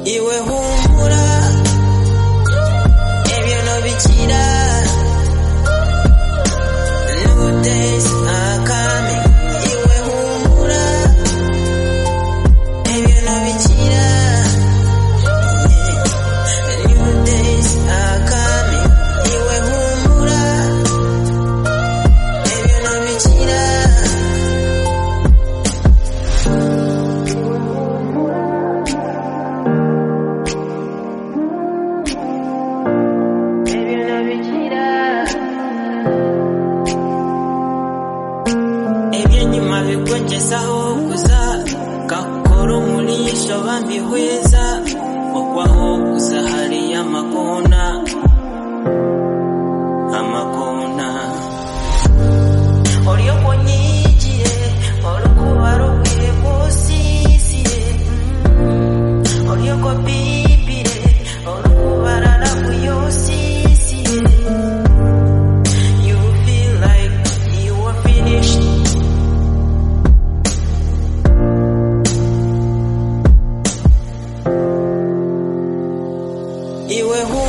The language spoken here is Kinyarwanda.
iwe humura ebyo no bikira new days are coming iwe humura ebyo no bikira new days are coming iwe humura ebyo no bikira ebyenyuma bikwegezaho kuza kakora umurisho bambihweza okwaho kuza hari amakona olyokonyigire olukubalokwire bwosisire olyokobibire olukubalala kuyosisire you feel like you are finished iwe